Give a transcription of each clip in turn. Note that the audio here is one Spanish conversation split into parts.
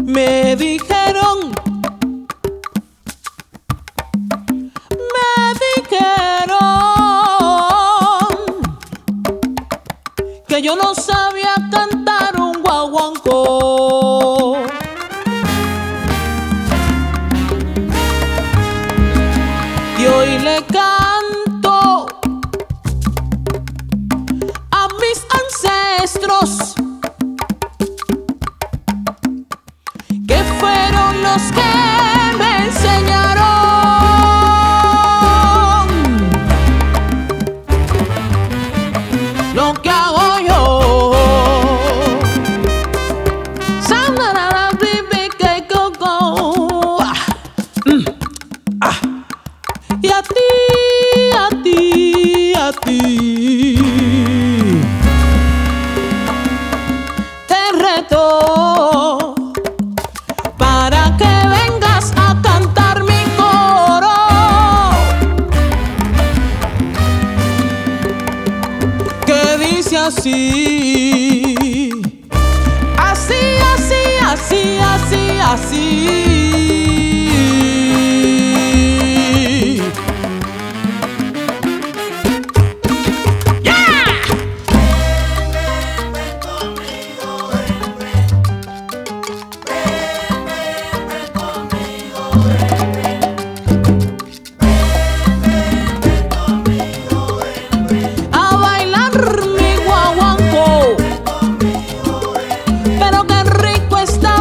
Me dijeron que yo no sabía cantar un guaguancó. Y hoy le canto a mis ancestros, que fueron los que me enseñaron lo que hago yo. Y a ti te reto para que vengas a cantar mi coro, que dice así, así, así, así, así, así.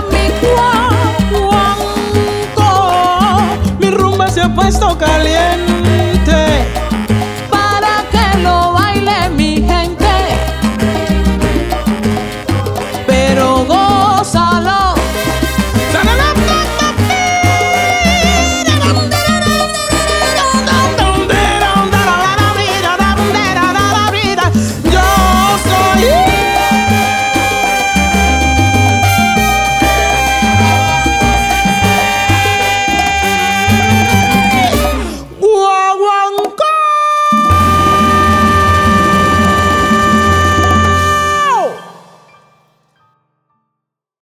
Puesto caliente.